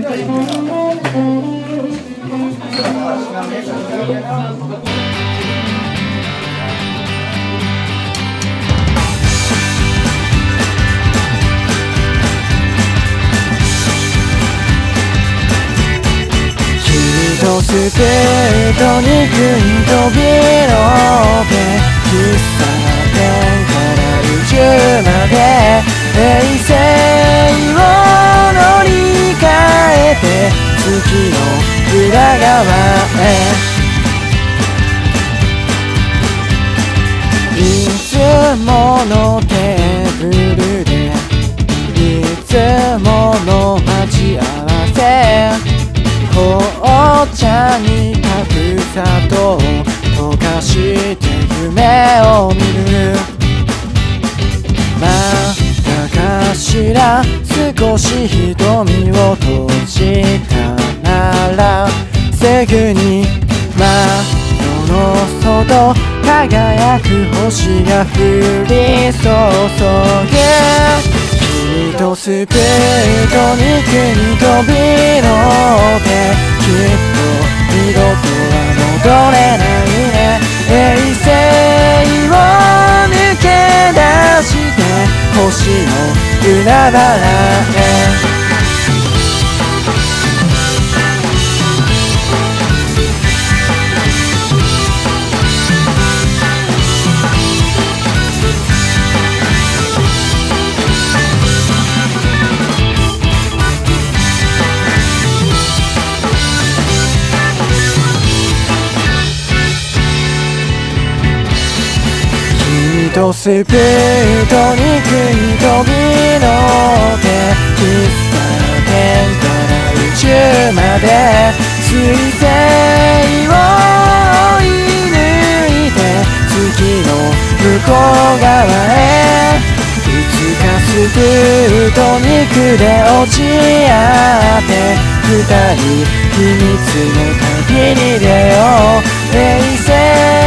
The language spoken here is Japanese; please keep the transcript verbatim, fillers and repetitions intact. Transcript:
スピードに食い飛び乗って喫茶店から宇宙まで平成を乗り換えて月の裏側へいつものテーブルでいつもの待ち合わせ紅茶に白砂糖を溶かして夢を見るまだかしら少し瞳を閉じたならすぐに窓の外輝く星が降り注ぐ君とスピードに国飛び乗ってきっと二度とは戻れないね平成を抜け出して星の海原へとスピードに食い飛び乗って喫茶店から宇宙まで水星を追い抜いて月の向こう側へいつかスプートニクで落ち合って二人秘密の旅に出よう平成